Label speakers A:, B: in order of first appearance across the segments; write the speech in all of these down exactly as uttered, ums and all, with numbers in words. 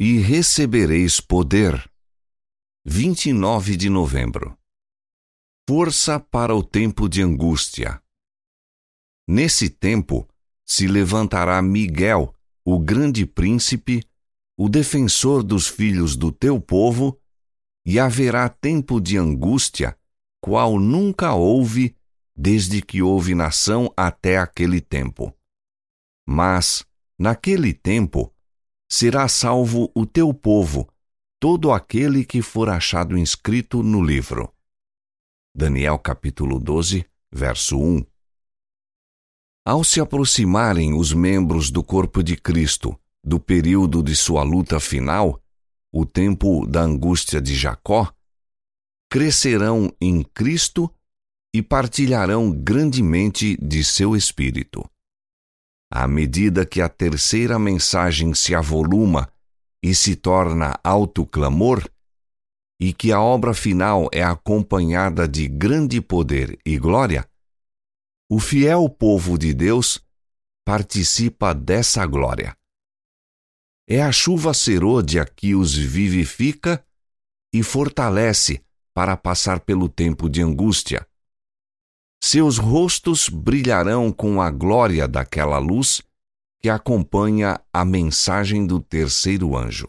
A: e recebereis poder. vinte e nove de novembro. Força para o tempo de angústia. Nesse tempo se levantará Miguel, o grande príncipe, o defensor dos filhos do teu povo, e haverá tempo de angústia, qual nunca houve, desde que houve nação até aquele tempo. Mas, naquele tempo, será salvo o teu povo, todo aquele que for achado inscrito no livro. Daniel capítulo doze, verso um. Ao se aproximarem os membros do corpo de Cristo do período de sua luta final, o tempo da angústia de Jacó, crescerão em Cristo e partilharão grandemente de seu espírito. À medida que a terceira mensagem se avoluma e se torna alto clamor, e que a obra final é acompanhada de grande poder e glória, o fiel povo de Deus participa dessa glória. É a chuva serôdia que os vivifica e fortalece para passar pelo tempo de angústia. Seus rostos brilharão com a glória daquela luz que acompanha a mensagem do terceiro anjo.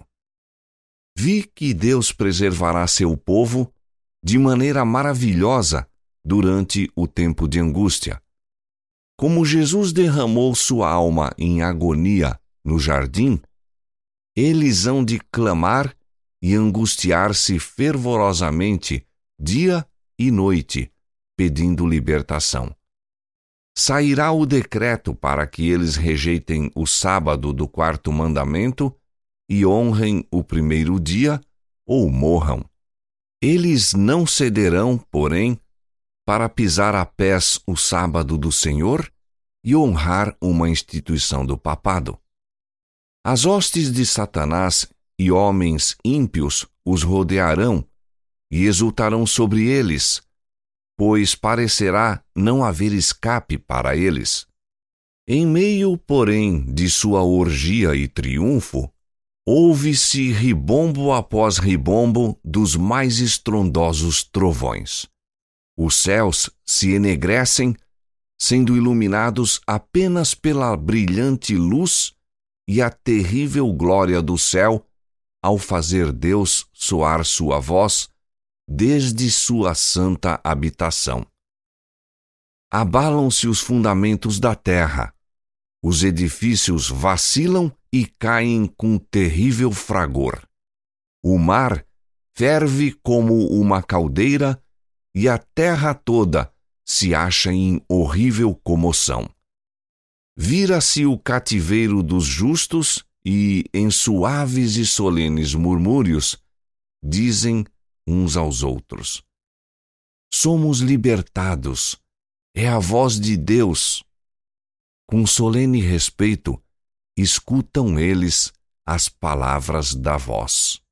A: Vi que Deus preservará seu povo de maneira maravilhosa durante o tempo de angústia. Como Jesus derramou sua alma em agonia no jardim, eles hão de clamar e angustiar-se fervorosamente dia e noite, pedindo libertação. Sairá o decreto para que eles rejeitem o sábado do quarto mandamento e honrem o primeiro dia ou morram. Eles não cederão, porém, para pisar a pés o sábado do Senhor e honrar uma instituição do papado. As hostes de Satanás e homens ímpios os rodearão e exultarão sobre eles, pois parecerá não haver escape para eles. Em meio, porém, de sua orgia e triunfo, ouve-se ribombo após ribombo dos mais estrondosos trovões. Os céus se enegrecem, sendo iluminados apenas pela brilhante luz e a terrível glória do céu, ao fazer Deus soar sua voz desde sua santa habitação. Abalam-se os fundamentos da terra, os edifícios vacilam e caem com terrível fragor. O mar ferve como uma caldeira e a terra toda se acha em horrível comoção. Vira-se o cativeiro dos justos e, em suaves e solenes murmúrios, dizem uns aos outros: somos libertados, é a voz de Deus. Com solene respeito, escutam eles as palavras da voz.